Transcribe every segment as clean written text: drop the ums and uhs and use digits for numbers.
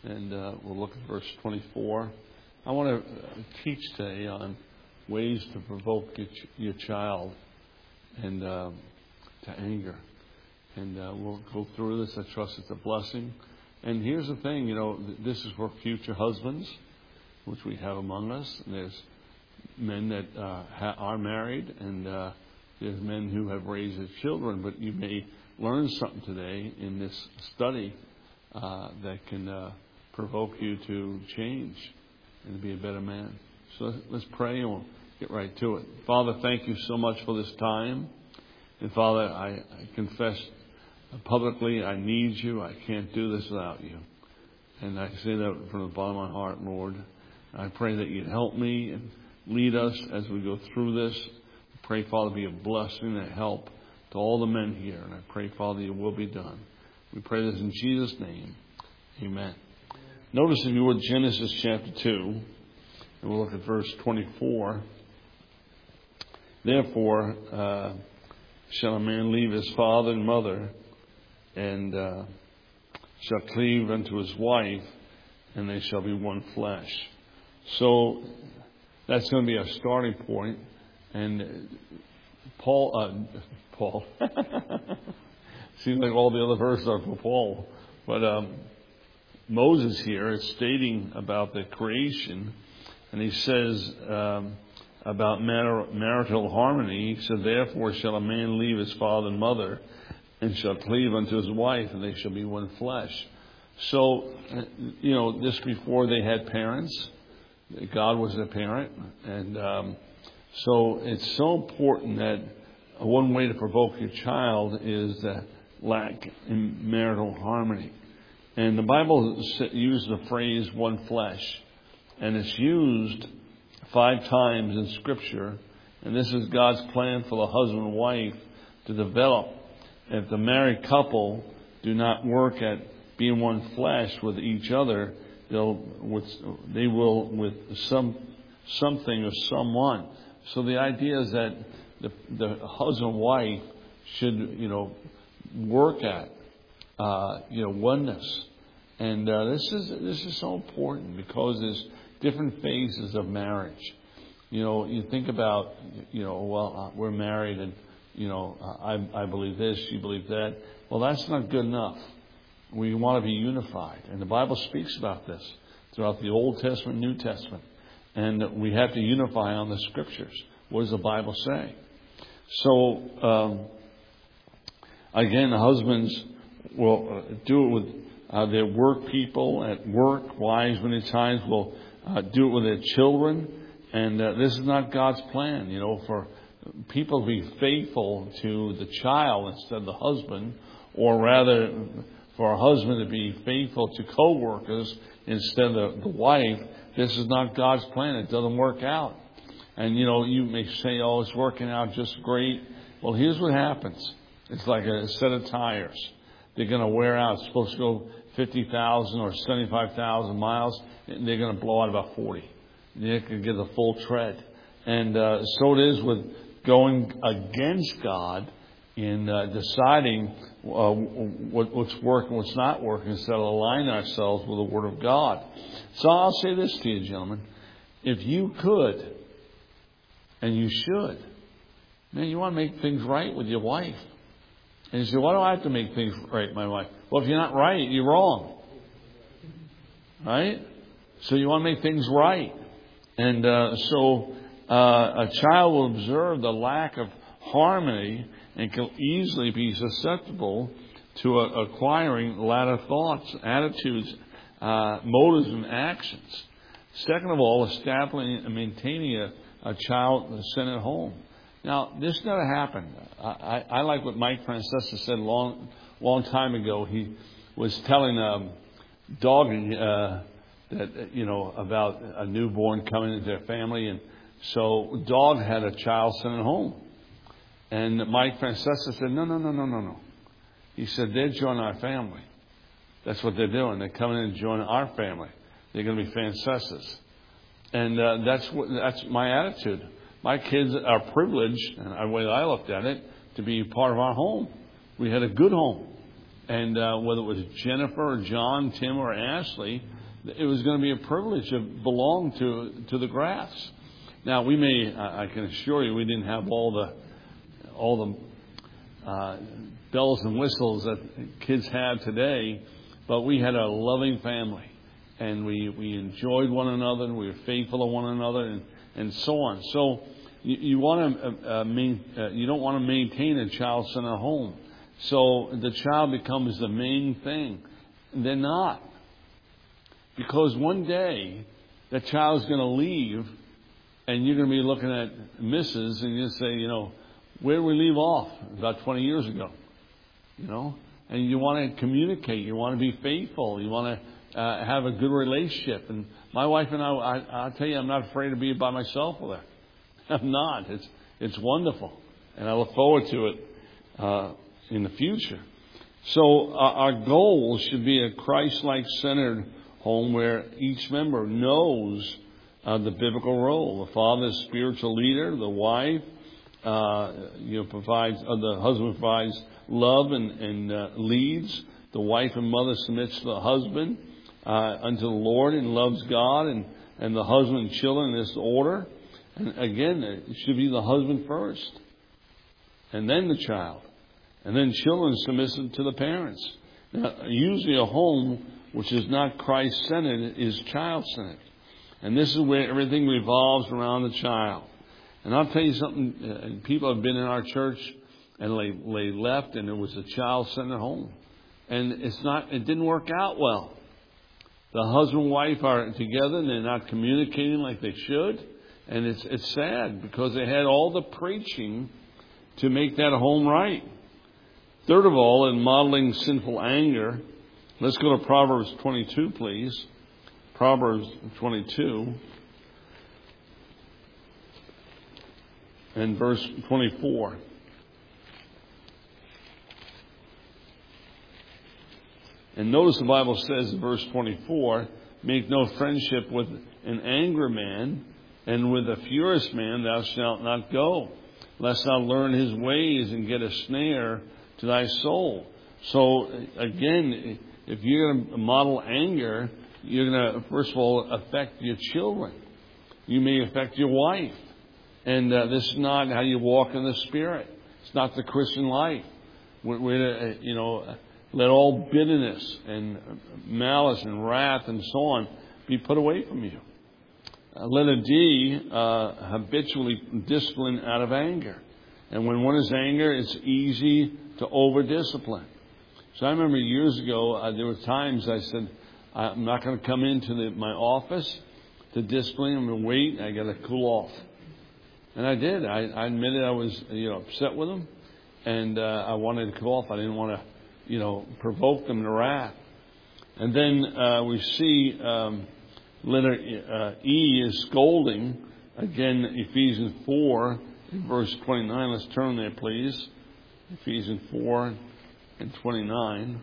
and we'll look at verse 24. I want to teach today on ways to provoke your child and to anger. And we'll go through this. I trust it's a blessing. And here's the thing, this is for future husbands, which we have among us. And there's men that are married, and there's men who have raised their children. But you may learn something today in this study that can provoke you to change and to be a better man. So let's pray and we'll get right to it. Father, thank you so much for this time. And Father, I confess publicly I need you. I can't do this without you. And I say that from the bottom of my heart, Lord. I pray that you'd help me and lead us as we go through this. I pray, Father, be a blessing and a help to all the men here. And I pray, Father, your will be done. We pray this in Jesus' name. Amen. Notice, if you would, Genesis chapter 2. And we'll look at verse 24. Therefore, shall a man leave his father and mother, and shall cleave unto his wife, and they shall be one flesh. So that's going to be our starting point. And Paul seems like all the other verses are for Paul, but Moses here is stating about the creation, and he says about marital harmony. He said, therefore shall a man leave his father and mother, and shall cleave unto his wife, and they shall be one flesh. So, this before they had parents. God was their parent. And so it's so important that one way to provoke your child is the lack in marital harmony. And the Bible uses the phrase one flesh. And it's used 5 times in Scripture. And this is God's plan for the husband and wife to develop. If the married couple do not work at being one flesh with each other, they will with something or someone. So the idea is that the husband and wife should, work at, oneness. And this is so important because there's different phases of marriage. You think about, we're married and, I believe this, you believe that. Well, that's not good enough. We want to be unified. And the Bible speaks about this throughout the Old Testament, New Testament. And we have to unify on the Scriptures. What does the Bible say? So, again, the husbands will do it with their work people at work. Wives, many times, will do it with their children. And this is not God's plan, for people to be faithful to the child instead of the husband, or rather for a husband to be faithful to co-workers instead of the wife. This is not God's plan. It doesn't work out. And, you may say, oh, it's working out just great. Well, here's what happens. It's like a set of tires. They're going to wear out. It's supposed to go 50,000 or 75,000 miles. And they're going to blow out about 40. They can get a full tread. And so it is with going against God in deciding what's working, what's not working, instead of aligning ourselves with the Word of God. So I'll say this to you, gentlemen. If you could, and you should, man, you want to make things right with your wife. And you say, why do I have to make things right with my wife? Well, if you're not right, you're wrong. Right? So you want to make things right. And so a child will observe the lack of harmony and can easily be susceptible to acquiring latter thoughts, attitudes, motives, and actions. Second of all, establishing and maintaining a child-centered home. Now, this never happened. I like what Mike Francesa said long time ago. He was telling Doggy that about a newborn coming into their family, and so Dog had a child-centered home. And Mike Francesa said, no. He said, they're joining our family. That's what they're doing. They're coming in and joining our family. They're going to be Francesas. And that's my attitude. My kids are privileged, and the way I looked at it, to be part of our home. We had a good home. And whether it was Jennifer or John, Tim or Ashley, it was going to be a privilege to belong to the Grafts. Now, I can assure you, we didn't have all the bells and whistles that kids have today, but we had a loving family, and we enjoyed one another, and we were faithful to one another, and so on. So you want to you don't want to maintain a child-centered home. So the child becomes the main thing. They're not, because one day that child's going to leave, and you're going to be looking at Mrs. and you say, where did we leave off? About 20 years ago. And you want to communicate. You want to be faithful. You want to have a good relationship. And my wife and I'll tell you, I'm not afraid to be by myself with her. I'm not. It's wonderful. And I look forward to it in the future. So our goal should be a Christ-like centered home where each member knows the biblical role. The father is spiritual leader. The wife provides. The husband provides love and leads. The wife and mother submits to the husband unto the Lord and loves God, and the husband and children in this order. And again, it should be the husband first, and then the child, and then children submissive to the parents. Now, usually a home which is not Christ-centered is child-centered. And this is where everything revolves around the child. And I'll tell you something, people have been in our church and they left, and it was a child-centered home. And it didn't work out well. The husband and wife are together and they're not communicating like they should. And it's sad because they had all the preaching to make that home right. Third of all, in modeling sinful anger, let's go to Proverbs 22, please. Proverbs 22 and verse 24. And notice the Bible says in verse 24, make no friendship with an angry man, and with a furious man thou shalt not go, lest thou learn his ways and get a snare to thy soul. So again, if you're going to model anger, you're going to, first of all, affect your children. You may affect your wife. And this is not how you walk in the Spirit. It's not the Christian life. We're to, let all bitterness and malice and wrath and so on be put away from you. Letter D, habitually discipline out of anger. And when one is angry, it's easy to over-discipline. So I remember years ago, there were times I said, I'm not going to come into my office to discipline. I'm going to wait. I got to cool off. And I did. I admitted I was, upset with them, and I wanted to cool off. I didn't want to, provoke them to wrath. And then we see letter E is scolding. Again, Ephesians 4, verse 29. Let's turn there, please. Ephesians 4 and 29.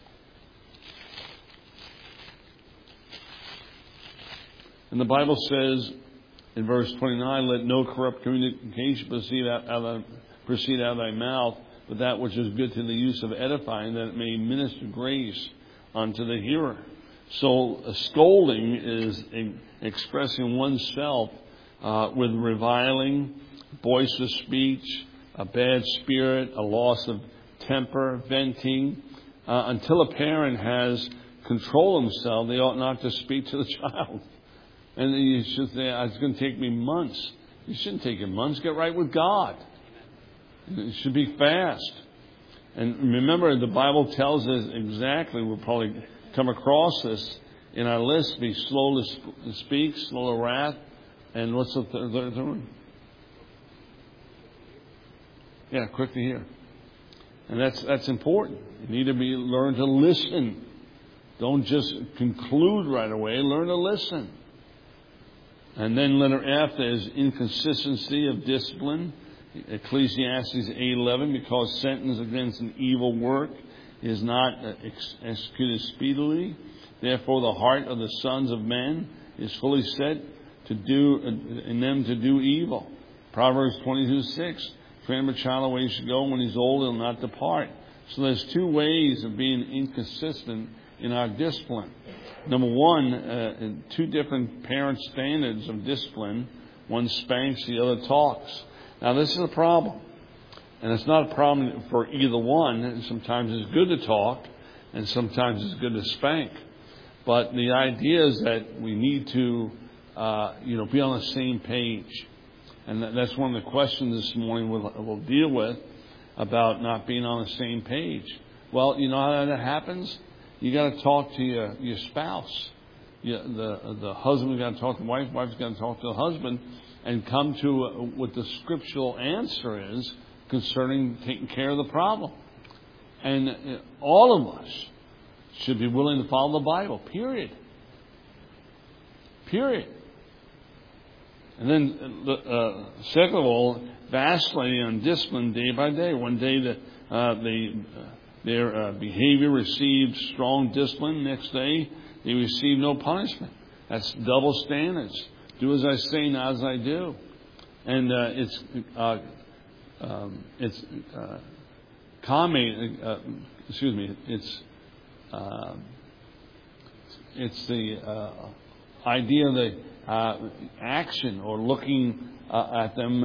And the Bible says in verse 29, let no corrupt communication proceed out of thy mouth, but that which is good to the use of edifying, that it may minister grace unto the hearer. So scolding is expressing oneself with reviling, boisterous speech, a bad spirit, a loss of temper, venting. Until a parent has control themselves, they ought not to speak to the child. And you should say, it's going to take me months. You shouldn't take it months. Get right with God. It should be fast. And remember, the Bible tells us exactly, we'll probably come across this in our list, be slow to speak, slow to wrath, and what's the third one? Yeah, quick to hear. And that's important. You need to learn to listen. Don't just conclude right away. Learn to listen. And then letter F is inconsistency of discipline. Ecclesiastes 8:11, because sentence against an evil work is not executed speedily. Therefore, the heart of the sons of men is fully set to do evil. Proverbs 22:6. Train up a child the way he should go. When he's old, he'll not depart. So there's two ways of being inconsistent in our discipline. Number one, two different parent standards of discipline. One spanks, the other talks. Now this is a problem. And it's not a problem for either one. Sometimes it's good to talk, and sometimes it's good to spank. But the idea is that we need to, be on the same page. And that's one of the questions this morning we'll deal with about not being on the same page. Well, you know how that happens? You got to talk to your spouse. The husband's got to talk to the wife. Wife's got to talk to the husband, and come to what the scriptural answer is concerning taking care of the problem. And all of us should be willing to follow the Bible, period. And then, second of all, vacillating on discipline day by day. One day their behavior received strong discipline. Next day, they received no punishment. That's double standards. Do as I say, not as I do. And it's the idea of the action or looking at them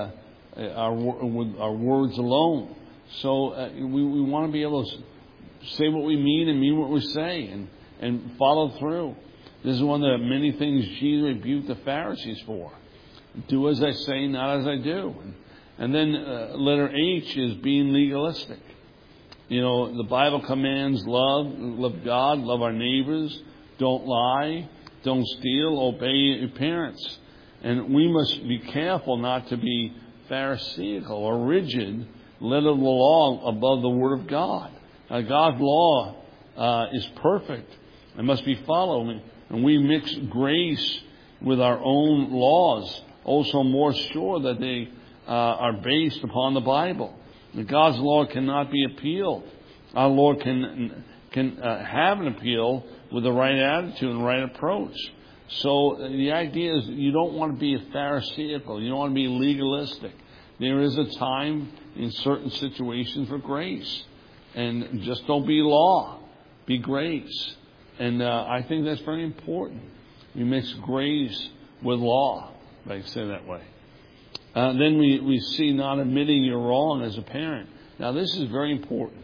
with our words alone. So we want to be able to say what we mean and mean what we say and follow through. This is one of the many things Jesus rebuked the Pharisees for. Do as I say, not as I do. And then letter H is being legalistic. The Bible commands love God, love our neighbors, don't lie, don't steal, obey your parents. And we must be careful not to be pharisaical or rigid, letter of the law above the Word of God. God's law is perfect and must be followed. And we mix grace with our own laws, also more sure that they are based upon the Bible. God's law cannot be appealed. Our Lord can have an appeal with the right attitude and right approach. So the idea is you don't want to be pharisaical. You don't want to be legalistic. There is a time in certain situations for grace. And just don't be law. Be grace. And I think that's very important. We mix grace with law, if I can say it that way. Then we see not admitting you're wrong as a parent. Now, this is very important.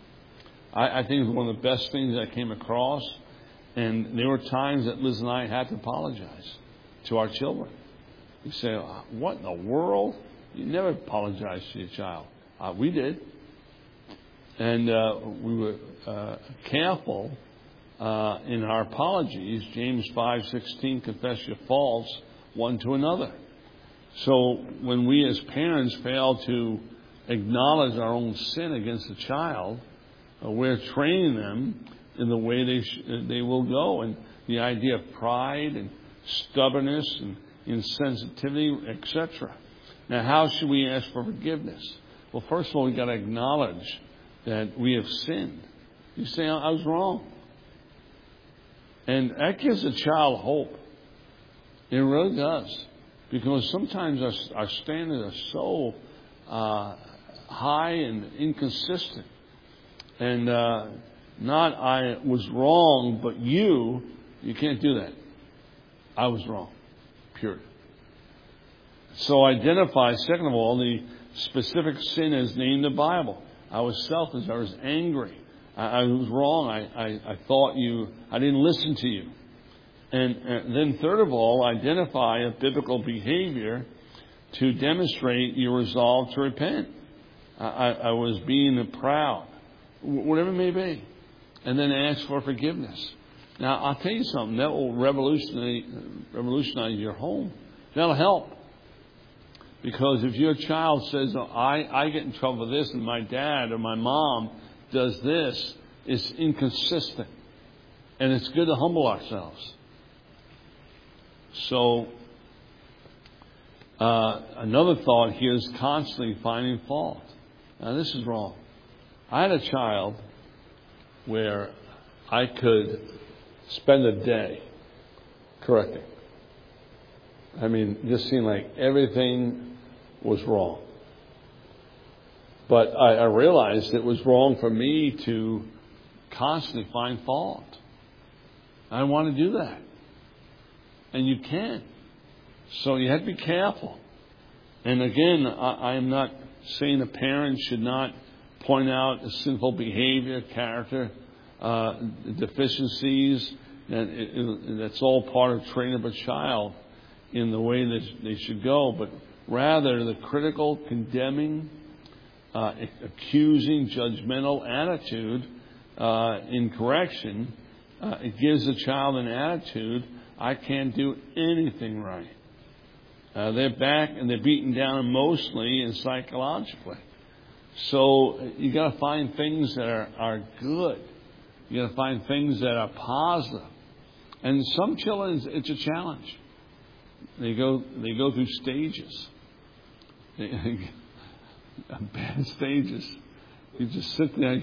I think it's one of the best things I came across. And there were times that Liz and I had to apologize to our children. You say, what in the world? You never apologize to your child. We did. And we were careful in our apologies. James 5:16, confess your faults one to another. So when we as parents fail to acknowledge our own sin against a child, we're training them in the way they will go. And the idea of pride and stubbornness and insensitivity, etc. Now, how should we ask for forgiveness? Well, first of all, we've got to acknowledge that we have sinned. You say, I was wrong. And that gives a child hope. It really does. Because sometimes our standards are so high and inconsistent. And not I was wrong, but you can't do that. I was wrong. Period. So identify, second of all, the specific sin as named in the Bible. I was selfish. I was angry. I was wrong. I thought I didn't listen to you. And then third of all, identify a biblical behavior to demonstrate your resolve to repent. I was being proud. Whatever it may be. And then ask for forgiveness. Now, I'll tell you something. That will revolutionize your home. That'll help. Because if your child says, I get in trouble for this and my dad or my mom does this, it's inconsistent. And it's good to humble ourselves. So, another thought here is constantly finding fault. Now, this is wrong. I had a child where I could spend a day correcting. I mean, it just seemed like everything was wrong. But I realized it was wrong for me to constantly find fault. I want to do that. And you can. So you have to be careful. And again, I am not saying a parent should not point out sinful behavior, character, deficiencies. That's all part of training up a child in the way that they should go. But rather, the critical, condemning, accusing, judgmental attitude in correction, it gives the child an attitude, I can't do anything right. They're back and they're beaten down emotionally and psychologically. So you got to find things that are good. You got to find things that are positive. And some children, it's a challenge. They go through stages. Bad stages. You just sit there.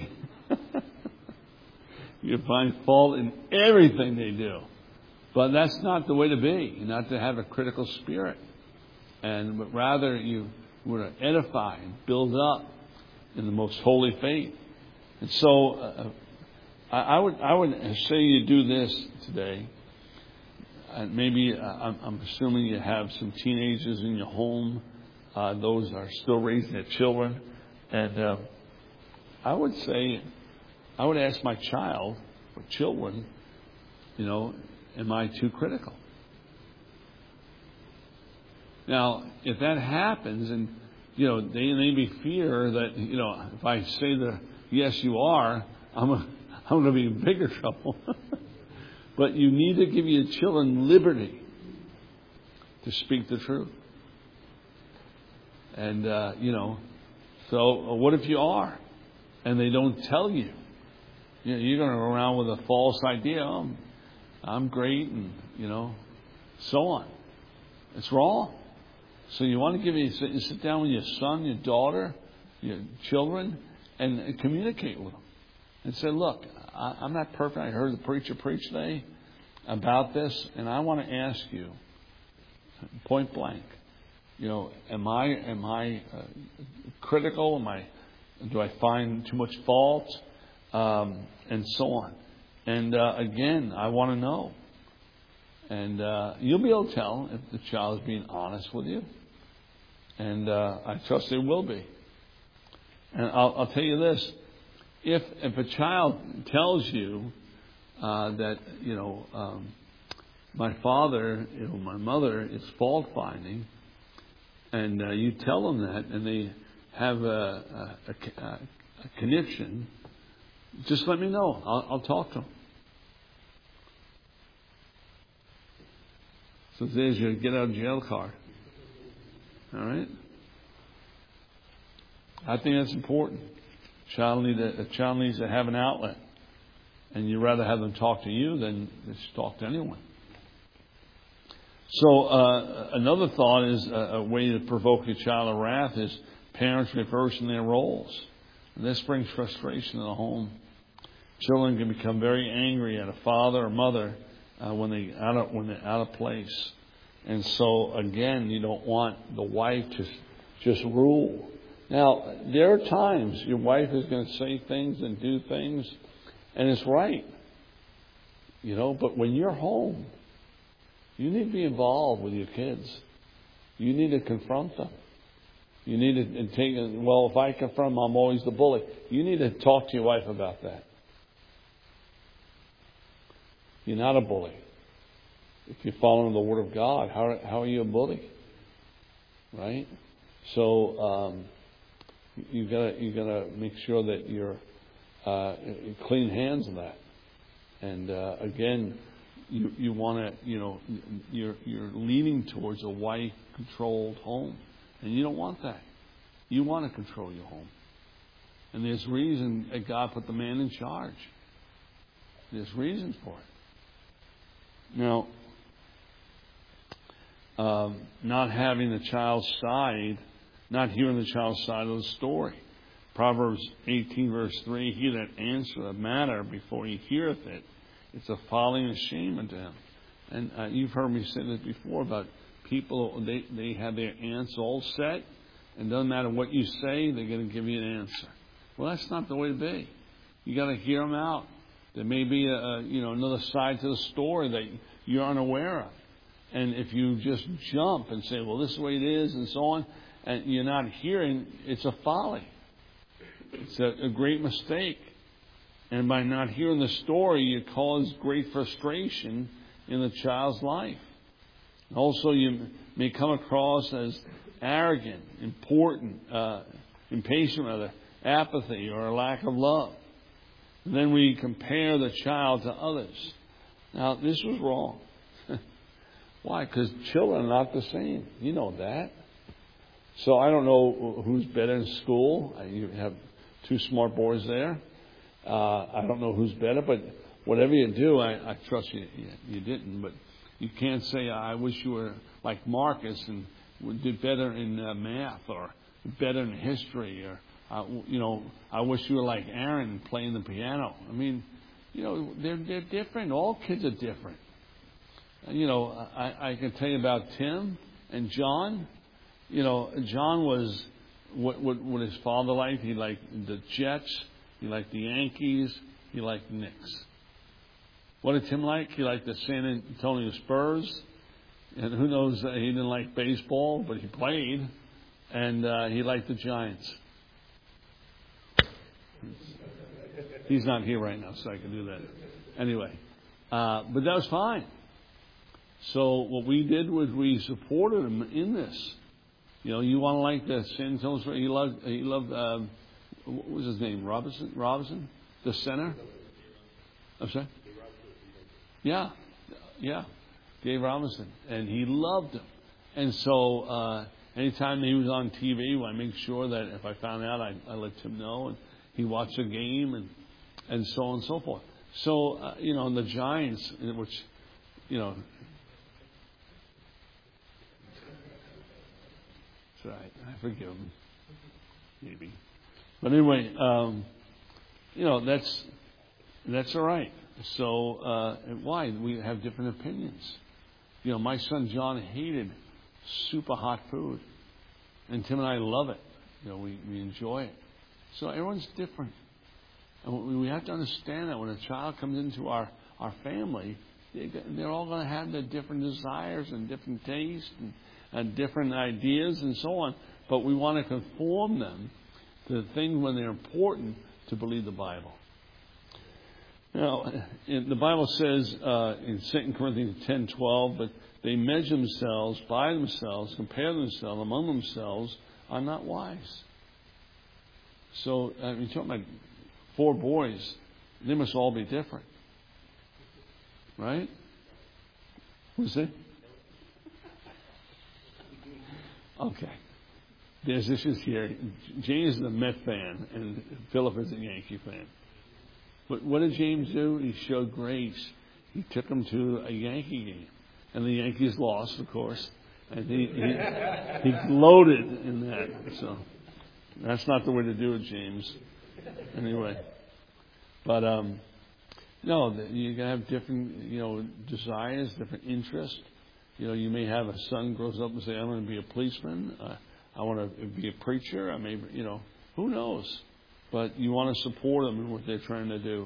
You find fault in everything they do. But that's not the way to be. Not to have a critical spirit. But rather you would edify and build up in the most holy faith. And so I would say you do this today. And maybe I'm assuming you have some teenagers in your home. Those are still raising their children. And I would say, I would ask my child or children, am I too critical? Now, if that happens, and they maybe fear that if I say yes, you are, I'm going to be in bigger trouble. But you need to give your children liberty to speak the truth. And so what if you are, and they don't tell you? You're going to go around with a false idea. I'm great, and so on. It's wrong. So you want to you sit down with your son, your daughter, your children, and communicate with them. And say, look, I'm not perfect. I heard the preacher preach today about this, and I want to ask you, point blank, am I critical? Do I find too much fault? And so on. And again, I want to know. And you'll be able to tell if the child is being honest with you. And I trust they will be. And I'll tell you this. If a child tells you that, my father, my mother is fault finding, and you tell them that, and they have a connection, just let me know. I'll talk to them. So there's your get out of jail card. All right? I think that's important. A child needs to have an outlet. And you'd rather have them talk to you than just talk to anyone. So another thought is a way to provoke a child to wrath is parents reversing their roles. And this brings frustration in the home. Children can become very angry at a father or mother when they're out of place. And so, again, you don't want the wife to just rule. Now, there are times your wife is going to say things and do things, and it's right. But when you're home, you need to be involved with your kids. You need to confront them. You need to take, if I confront them, I'm always the bully. You need to talk to your wife about that. You're not a bully. If you're following the Word of God, how are you a bully? Right? So you gotta make sure that you're clean hands of that. And again, you want to you're leaning towards a wife-controlled home, and you don't want that. You want to control your home, and there's reason that God put the man in charge. There's reason for it. Now, not having the child's side, not hearing the child's side of the story. Proverbs 18 verse 3, he that answereth a matter before he heareth it, it's a folly and a shame unto him. And you've heard me say this before about people, they have their answer all set, And it doesn't matter what you say, they're going to give you an answer. Well, that's not the way to be. You got to hear them out. There may be another side to the story that you're unaware of. And if you just jump and say, well, this is the way it is, and so on, and you're not hearing, it's a folly. It's a great mistake. And by not hearing the story, you cause great frustration in the child's life. Also, you may come across as arrogant, impatient, rather, apathy, or a lack of love. And then we compare the child to others. Now, this was wrong. Why? Because children are not the same. You know that. So I don't know who's better in school. You have two smart boys there. I don't know who's better, but whatever you do, I trust you didn't. But you can't say, I wish you were like Marcus and did better in math or better in history, or I wish you were like Aaron playing the piano. I mean, they're different. All kids are different. I can tell you about Tim and John. John was what his father liked. He liked the Jets. He liked the Yankees. He liked the Knicks. What did Tim like? He liked the San Antonio Spurs. And who knows, he didn't like baseball, but he played. And he liked the Giants. He's not here right now, so I can do that. Anyway, but that was fine. So what we did was we supported him in this. You want to like the San Antonio Spurs. He loved what was his name? Robinson? The center? I'm sorry? Yeah. Dave Robinson. And he loved him. And so anytime he was on TV, I make sure that if I found out, I let Tim know. And he watched the game and so on and so forth. So, and the Giants, which, that's right. I forgive him. Maybe. But anyway, that's all right. So, why? We have different opinions. My son John hated super hot food. And Tim and I love it. We enjoy it. So everyone's different. And we have to understand that when a child comes into our family, they're all going to have their different desires and different tastes and different ideas and so on. But we want to conform them to the things when they're important to believe the Bible. Now, the Bible says in 2 Corinthians 10:12, but they measure themselves by themselves, compare themselves among themselves, are not wise. So, you're talking about 4 boys. They must all be different. Right? Who's it? Okay. There's issues here. James is a Met fan, and Philip is a Yankee fan. But what did James do? He showed grace. He took them to a Yankee game. And the Yankees lost, of course. And he gloated in that. So that's not the way to do it, James. Anyway. But, no, you can have different, desires, different interests. You may have a son grows up and say, I'm going to be a policeman. I want to be a preacher. I may, who knows? But you want to support them in what they're trying to do.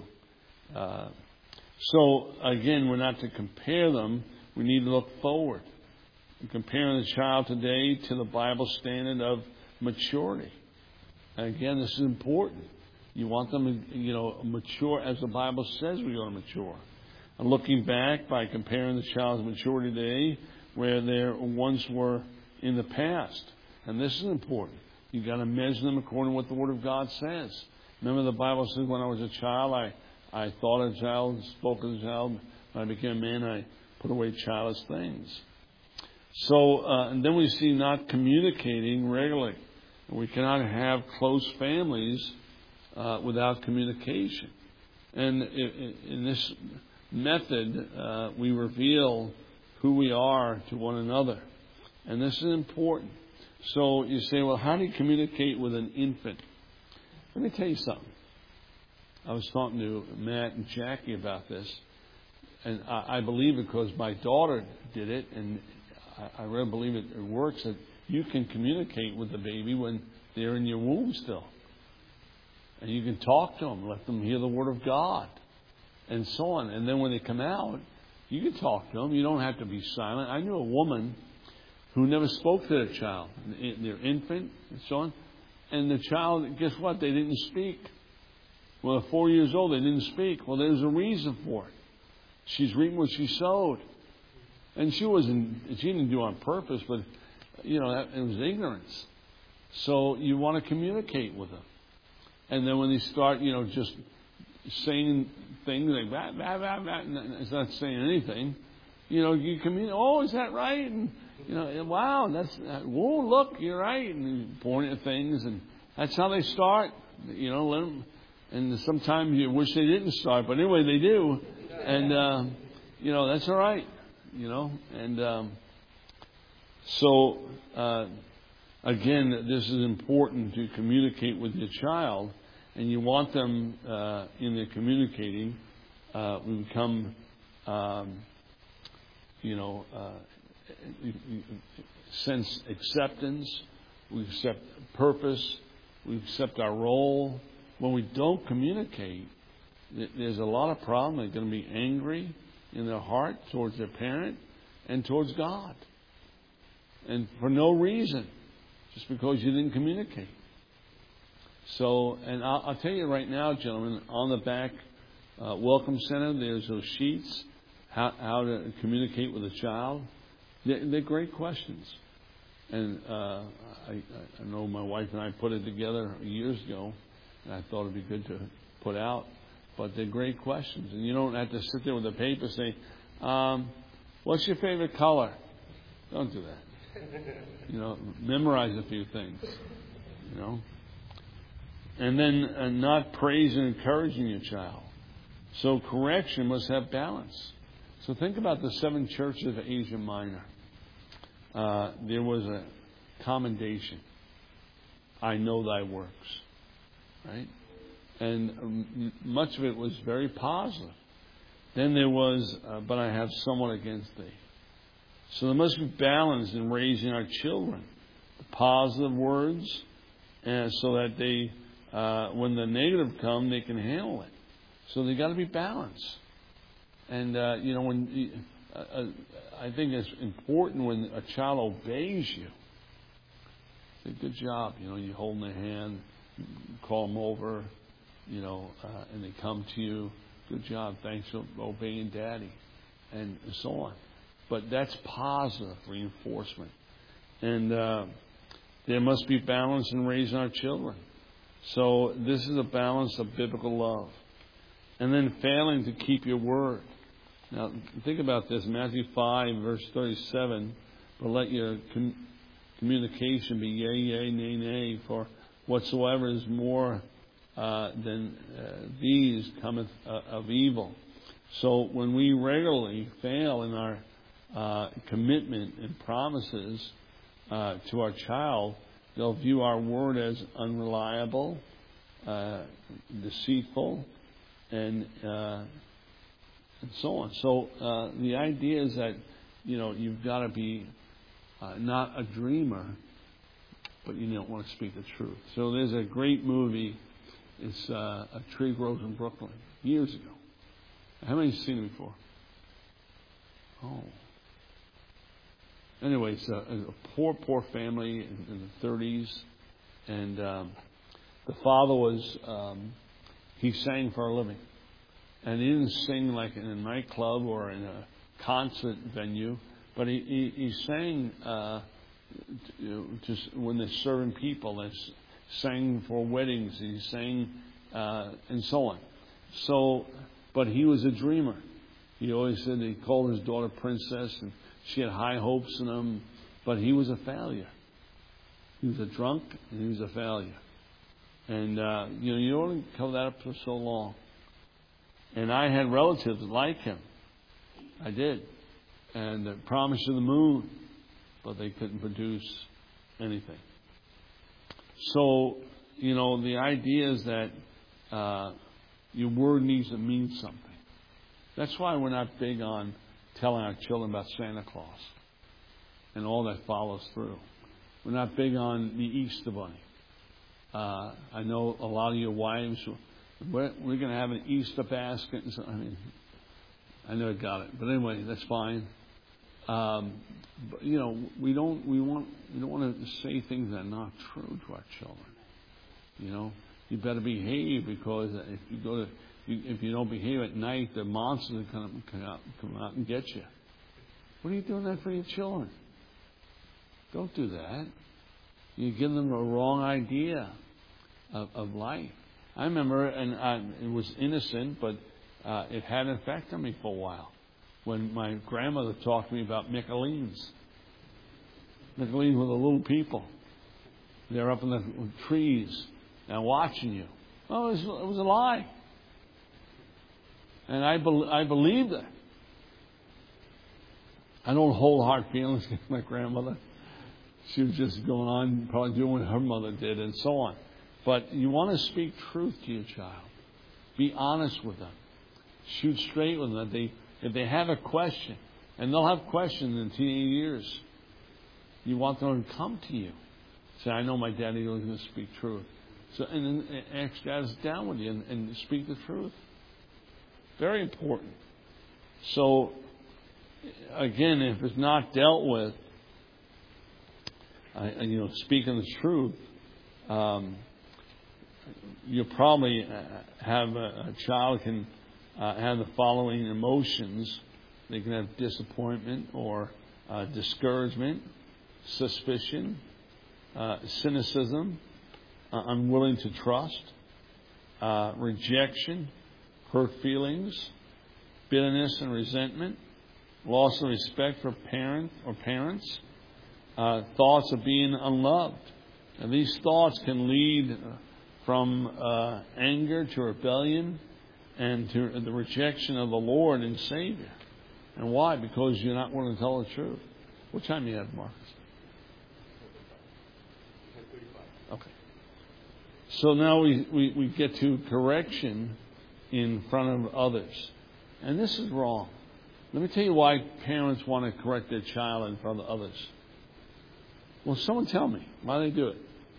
So, again, we're not to compare them. We need to look forward. Comparing the child today to the Bible standard of maturity. And again, this is important. You want them to, mature as the Bible says we're going to mature. And looking back by comparing the child's maturity today where they once were in the past. And this is important. You've got to measure them according to what the Word of God says. Remember the Bible says when I was a child, I thought as a child, spoke as a child. When I became a man, I put away childish things. So, and then we see not communicating regularly. We cannot have close families without communication. And in this method, we reveal who we are to one another. And this is important. So you say, well, how do you communicate with an infant? Let me tell you something. I was talking to Matt and Jackie about this. And I believe it because my daughter did it, and I really believe it works, that you can communicate with the baby when they're in your womb still. And you can talk to them, let them hear the Word of God, and so on. And then when they come out, you can talk to them. You don't have to be silent. I knew a woman who never spoke to their child, their infant, and so on. And the child, guess what? They didn't speak. Well, at 4 years old, they didn't speak. Well, there's a reason for it. She's reaping what she sowed. And she didn't do it on purpose, but, it was ignorance. So you want to communicate with them. And then when they start, just saying things like that, it's not saying anything, you communicate, oh, is that right? And, wow, whoa, look, you're right. And you point at things, and that's how they start, let them. And sometimes you wish they didn't start, but anyway, they do. And, that's all right, And so, again, this is important to communicate with your child, and you want them, in their communicating, we become, sense acceptance, we accept purpose, we accept our role. When we don't communicate, there's a lot of problem. They're going to be angry in their heart towards their parent and towards God. And for no reason, just because you didn't communicate. So, and I'll tell you right now, gentlemen, on the back Welcome Center, there's those sheets, how to communicate with a child. They're great questions. And I know my wife and I put it together years ago, and I thought it'd be good to put out. But they're great questions. And you don't have to sit there with a paper saying, what's your favorite color? Don't do that. Memorize a few things. And then not praise and encouraging your child. So correction must have balance. So think about the 7 churches of Asia Minor. There was a commendation. I know thy works. Right? And much of it was very positive. Then there was, but I have somewhat against thee. So there must be balance in raising our children. The positive words, so that they, when the negative come, they can handle it. So they got to be balanced. And when I think it's important when a child obeys you. Say, good job. You hold their hand, call them over, and they come to you. Good job. Thanks for obeying Daddy, and so on. But that's positive reinforcement. And there must be balance in raising our children. So this is a balance of biblical love. And then failing to keep your word. Now, think about this. Matthew 5, verse 37. But let your communication be yea, yea, nay, nay. For whatsoever is more than these cometh of evil. So when we regularly fail in our commitment and promises to our child, they'll view our word as unreliable, deceitful, and so on. So the idea is that you've got to be not a dreamer, but you don't want to speak the truth. So there's a great movie. It's A Tree Grows in Brooklyn, years ago. How many have seen it before? Oh. Anyway, it's a poor family in the 30s, and the father was he sang for a living, and he didn't sing like in a nightclub or in a concert venue, but he sang just when they're serving people. They sang for weddings. He sang and so on. So, but he was a dreamer. He always said he called his daughter princess, and she had high hopes in him, but he was a failure. He was a drunk, and he was a failure. And, you only cover that up for so long. And I had relatives like him. I did. And the promise of the moon, but they couldn't produce anything. So, the idea is that your word needs to mean something. That's why we're not big on telling our children about Santa Claus and all that follows through. We're not big on the Easter Bunny. I know a lot of your wives, we're going to have an Easter basket. And so, I never got it. But anyway, that's fine. But, we don't want to say things that are not true to our children. You better behave, because if you don't behave at night, the monsters are going to come out and get you. What are you doing that for your children? Don't do that. You give them a wrong idea of life. I remember, and it was innocent, but it had an effect on me for a while. When my grandmother talked to me about Michelines. Michelines were the little people. They're up in the trees and watching you. Oh, it was a lie. And I believed it. I don't hold hard feelings with my grandmother. She was just going on, probably doing what her mother did, and so on. But you want to speak truth to your child. Be honest with them. Shoot straight with them. If they have a question, and they'll have questions in teenage years, you want them to come to you. Say, I know my daddy was going to speak truth. So, and then ask God to sit down with you and speak the truth. Very important. So, again, if it's not dealt with, speaking the truth, you probably have a child can have the following emotions. They can have disappointment or discouragement, suspicion, cynicism, unwilling to trust, rejection, hurt feelings, bitterness and resentment, loss of respect for parents, thoughts of being unloved. And these thoughts can lead from anger to rebellion and to the rejection of the Lord and Savior. And why? Because you're not willing to tell the truth. What time do you have, Marcus? Okay. So now we get to correction in front of others. And this is wrong. Let me tell you why parents want to correct their child in front of others. Well, someone tell me why they do it.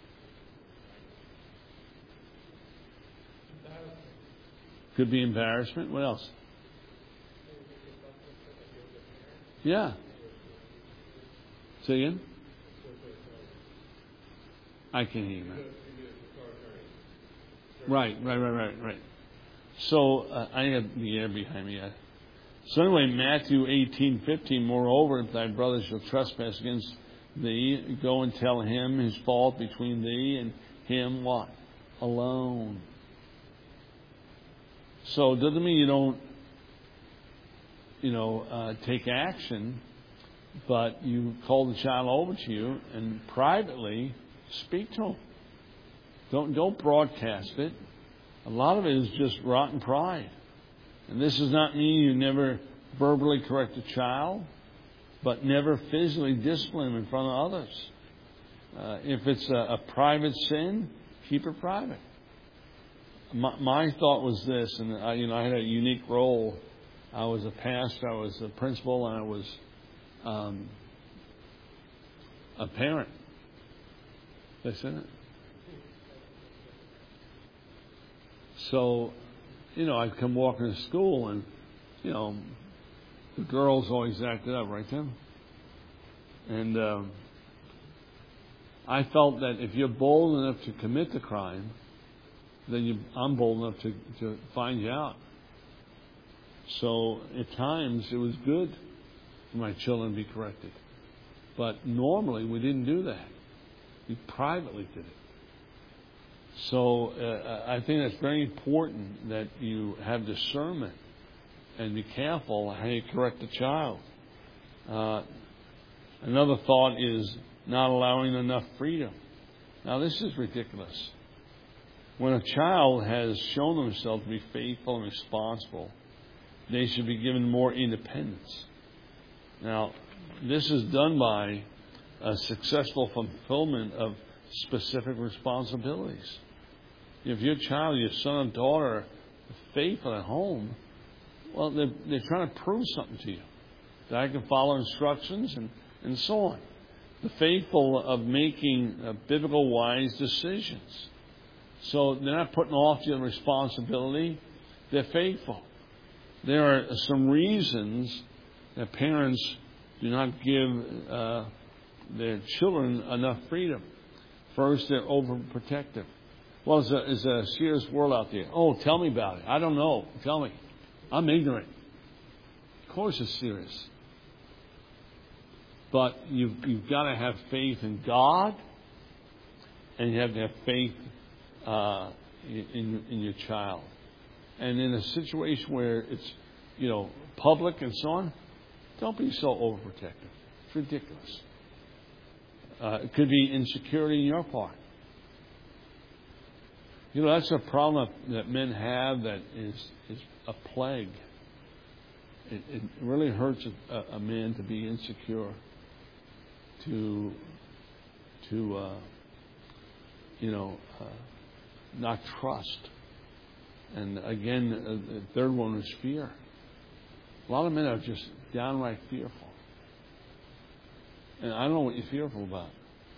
Could be embarrassment. What else? Yeah. Say again? I can't hear you, man. Right. So, I have the air behind me. So anyway, Matthew 18:15. Moreover, if thy brother shall trespass against thee, go and tell him his fault between thee and him, what? Alone. So it doesn't mean you don't, take action, but you call the child over to you and privately speak to him. Don't broadcast it. A lot of it is just rotten pride. And this does not mean you never verbally correct a child, but never physically discipline him in front of others. If it's a private sin, keep it private. My thought was this, and I had a unique role. I was a pastor, I was a principal, and I was a parent. Did I say that? So, I'd come walking to school, and the girls always acted up, right, Tim? And I felt that if you're bold enough to commit the crime, then I'm bold enough to find you out. So at times it was good for my children to be corrected. But normally we didn't do that. We privately did it. So I think that's very important that you have discernment and be careful how you correct the child. Another thought is not allowing enough freedom. Now this is ridiculous. When a child has shown themselves to be faithful and responsible, they should be given more independence. Now, this is done by a successful fulfillment of specific responsibilities. If your child, your son or daughter, are faithful at home, well, they're trying to prove something to you. That I can follow instructions and so on. the faithful of making biblical wise decisions. So they're not putting off the responsibility. They're faithful. There are some reasons that parents do not give their children enough freedom. First, they're overprotective. Well, there's a serious world out there. Oh, tell me about it. I don't know. Tell me. I'm ignorant. Of course it's serious. But you've got to have faith in God, and you have to have faith in your child. And in a situation where it's, public and so on, don't be so overprotective. It's ridiculous. It could be insecurity in your part. That's a problem that men have that is a plague. It really hurts a man to be insecure, to not trust. And again, the third one is fear. A lot of men are just downright fearful. And I don't know what you're fearful about.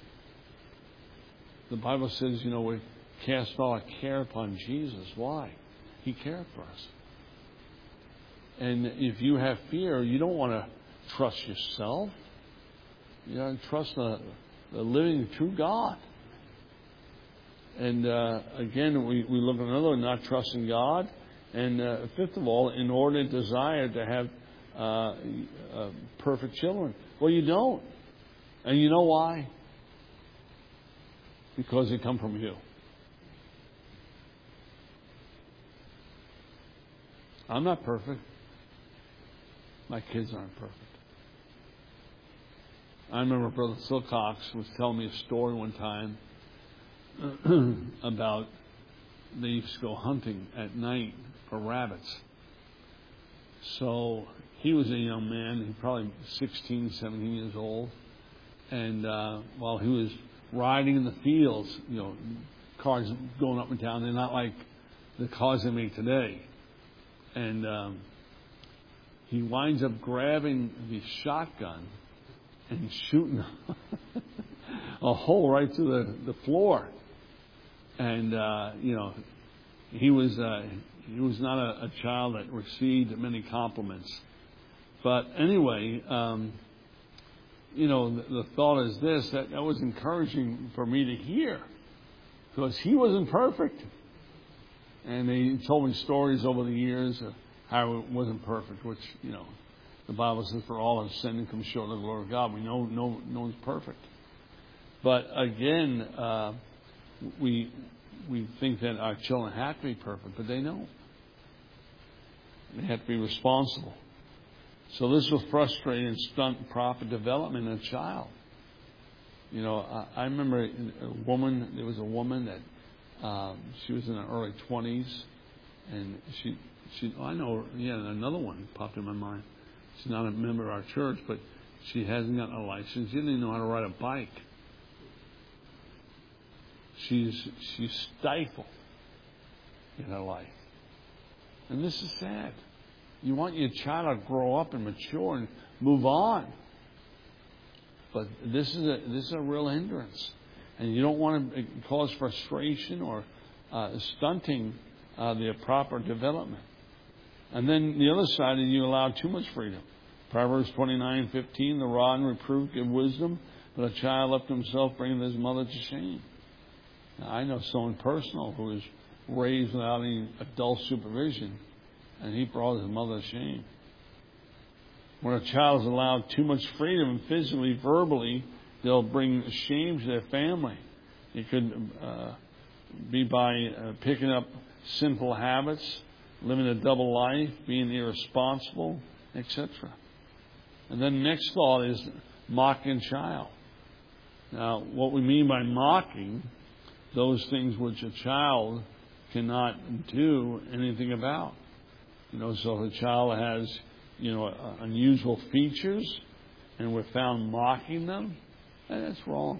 The Bible says, we cast all our care upon Jesus. Why? He cared for us. And if you have fear, you don't want to trust yourself. You want to trust the living, true God. And again, we look at another one, not trusting God. And fifth of all, inordinate desire to have perfect children. Well, you don't. And you know why? Because they come from you. I'm not perfect. My kids aren't perfect. I remember Brother Silcox was telling me a story one time about they used to go hunting at night for rabbits. So he was a young man, he probably 16, 17 years old. And while he was riding in the fields, cars going up and down, they're not like the cars they make today. And he winds up grabbing the shotgun and shooting a hole right through the floor. And he was not a child that received many compliments. But anyway, the thought is this, that was encouraging for me to hear, because he wasn't perfect. And they told me stories over the years of how it wasn't perfect, which, the Bible says for all have sinned and come short of the glory of God. We know no one's perfect. But again, we think that our children have to be perfect, but they don't. They have to be responsible. So this will frustrate and stunt proper development in a child. I remember there was a woman that she was in her early 20s, and I know, another one popped in my mind. She's not a member of our church, but she hasn't gotten a license. She didn't even know how to ride a bike. She's stifled in her life. And this is sad. You want your child to grow up and mature and move on. But this is a real hindrance. And you don't want to cause frustration or stunting their proper development. And then the other side is you allow too much freedom. Proverbs 29:15, the rod and reproof give wisdom, but a child left to himself bringeth his mother to shame. Now, I know someone personal who was raised without any adult supervision, and he brought his mother to shame. When a child is allowed too much freedom, physically, verbally, they'll bring shame to their family. It could be by picking up sinful habits, living a double life, being irresponsible, etc. And then the next thought is mocking child. Now, what we mean by mocking, those things which a child cannot do anything about. So if a child has, unusual features and we're found mocking them, that's wrong.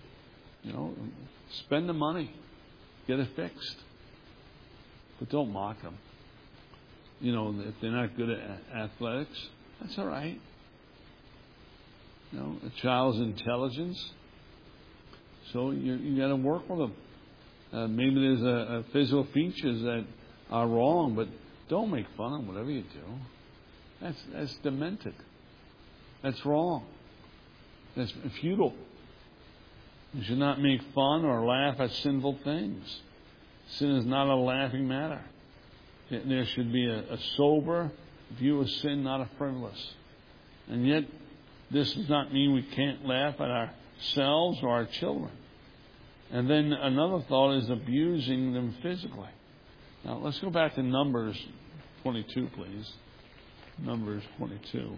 Spend the money. Get it fixed. But don't mock them. If they're not good at athletics, that's all right. A child's intelligence. So you got to work with them. Maybe there's a physical features that are wrong, but don't make fun of whatever you do. That's demented. That's wrong. That's futile. You should not make fun or laugh at sinful things. Sin is not a laughing matter. There should be a sober view of sin, not a frivolous. And yet, this does not mean we can't laugh at ourselves or our children. And then another thought is abusing them physically. Now, let's go back to Numbers 22, please. Numbers 22.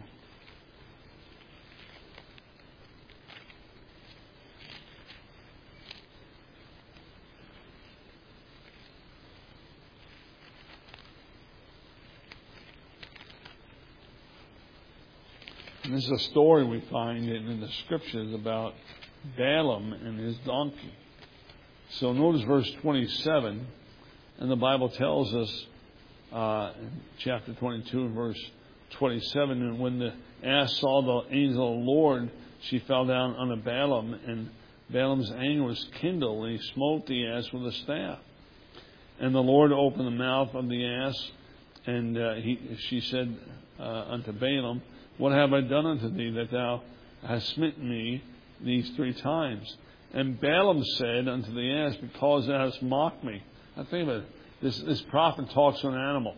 And this is a story we find in the scriptures about Balaam and his donkey. So notice verse 27, and the Bible tells us, in chapter 22 and verse 27, and when the ass saw the angel of the Lord, she fell down on Balaam, and Balaam's anger was kindled, and he smote the ass with a staff. And the Lord opened the mouth of the ass, and she said unto Balaam, what have I done unto thee that thou hast smitten me these 3 times? And Balaam said unto the ass, because thou hast mocked me. Now think about it. This prophet talks to an animal.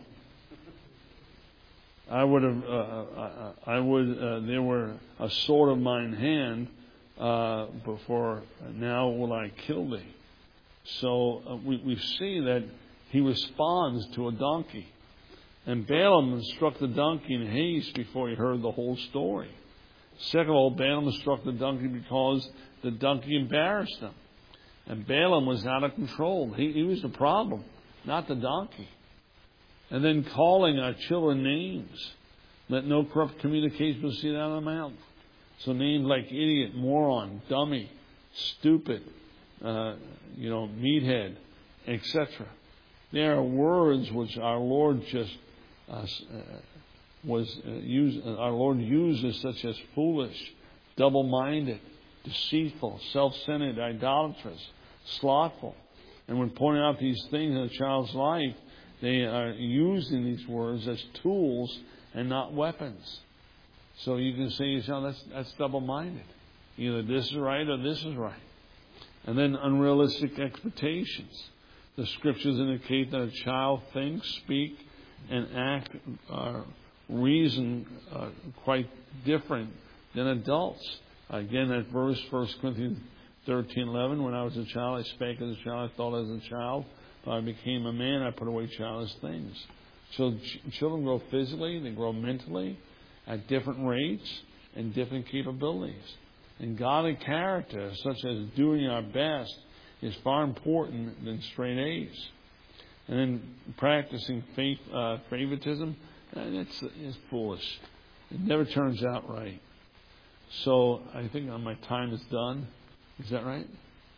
There were a sword of mine hand, before now will I kill thee. So we see that he responds to a donkey. And Balaam struck the donkey in haste before he heard the whole story. Second of all, Balaam struck the donkey because the donkey embarrassed him. And Balaam was out of control. He was the problem, not the donkey. And then calling our children names. Let no corrupt communication proceed out of the mouth. So names like idiot, moron, dummy, stupid, meathead, etc. There are words which our Lord our Lord uses, such as foolish, double-minded, deceitful, self-centered, idolatrous, slothful. And when pointing out these things in a child's life, they are using these words as tools and not weapons. So you can say to yourself, that's double-minded. Either this is right or this is right. And then unrealistic expectations. The scriptures indicate that a child thinks, speaks, and act reason quite different than adults. Again, that verse, 1 Corinthians 13:11, when I was a child, I spake as a child, I thought as a child. When I became a man, I put away childish things. So children grow physically, they grow mentally at different rates and different capabilities. And godly character, such as doing our best, is far important than straight A's. And then practicing favoritism, it's foolish. It never turns out right. So I think my time is done. Is that right?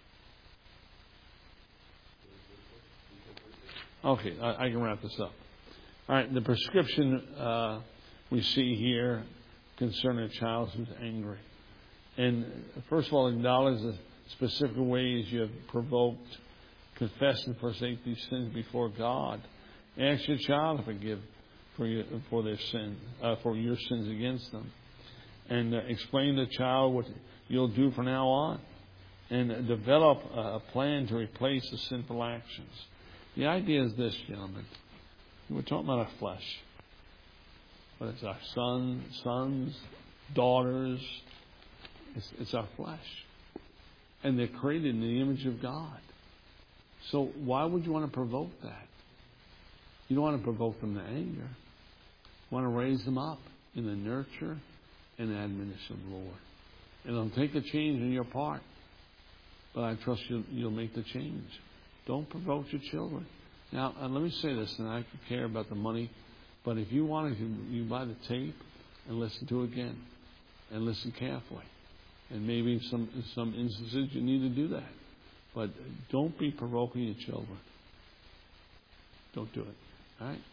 Okay, I can wrap this up. All right, the prescription we see here concerning a child who's angry. And first of all, acknowledge the specific ways you have provoked, confess and forsake these sins before God. Ask your child to forgive for their sin, for your sins against them, and explain to the child what you'll do from now on, and develop a plan to replace the sinful actions. The idea is this, gentlemen: we're talking about our flesh, but it's our sons, daughters. It's our flesh, and they're created in the image of God. So why would you want to provoke that? You don't want to provoke them to anger. You want to raise them up in the nurture and admonition of the Lord. And it'll take a change on your part. But I trust you'll make the change. Don't provoke your children. Now, let me say this, and I could care about the money, but if you want to, you buy the tape and listen to it again. And listen carefully. And maybe in some instances you need to do that. But don't be provoking your children. Don't do it. All right?